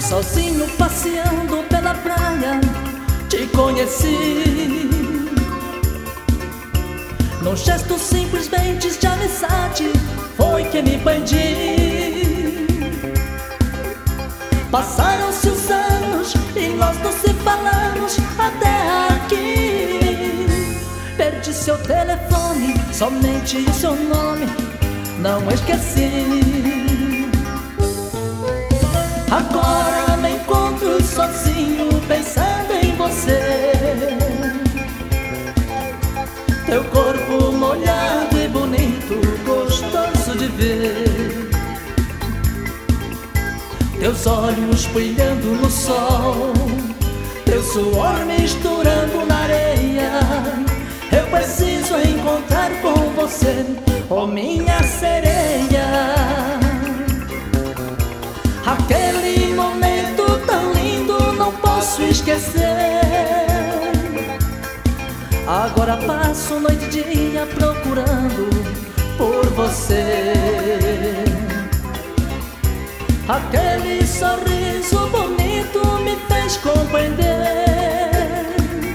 Sozinho passeando pela praia, te conheci. Num gesto simplesmente de amizade, foi que me perdi. Passaram-se os anos e nós não se falamos até aqui. Perdi seu telefone, somente o seu nome não esqueci. Agora me encontro sozinho pensando em você. Teu corpo molhado e bonito, gostoso de ver. Teus olhos brilhando no sol, teu suor misturando na areia. Eu preciso encontrar com você, oh minha sereia. Aquele momento tão lindo não posso esquecer. Agora passo noite e dia procurando por você. Aquele sorriso bonito me fez compreender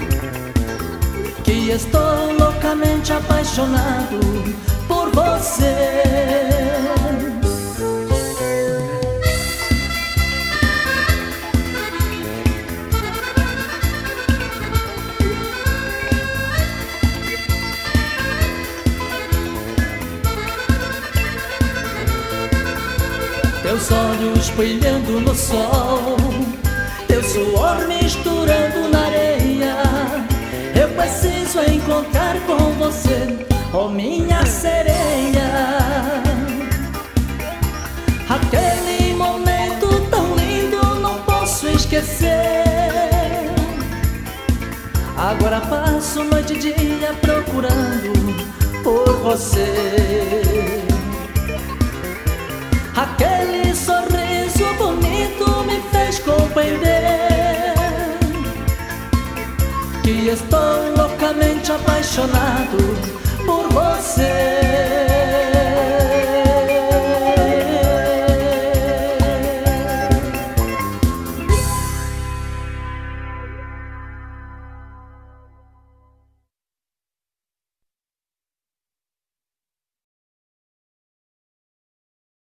que estou loucamente apaixonado por você. Teus olhos brilhando no sol, teu suor misturando na areia. Eu preciso encontrar com você, oh minha sereia. Aquele momento tão lindo não posso esquecer. Agora passo noite e dia procurando por você. Aquele sorriso bonito me fez compreender que estou loucamente apaixonado por você.